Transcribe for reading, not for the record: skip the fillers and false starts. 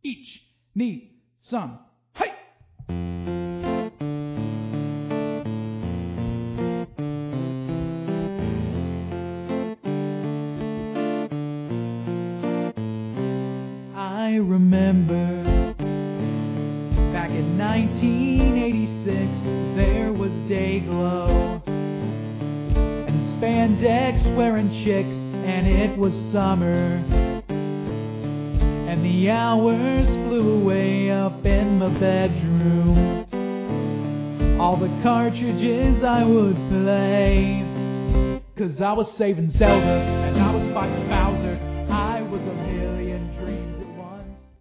each need some. Hey! I remember back in 1986, there was Dayglow and spandex wearing chicks, and it was summer. And the hours flew away up in my bedroom. All the cartridges I would play, 'cause I was saving Zelda and I was fighting Bowser.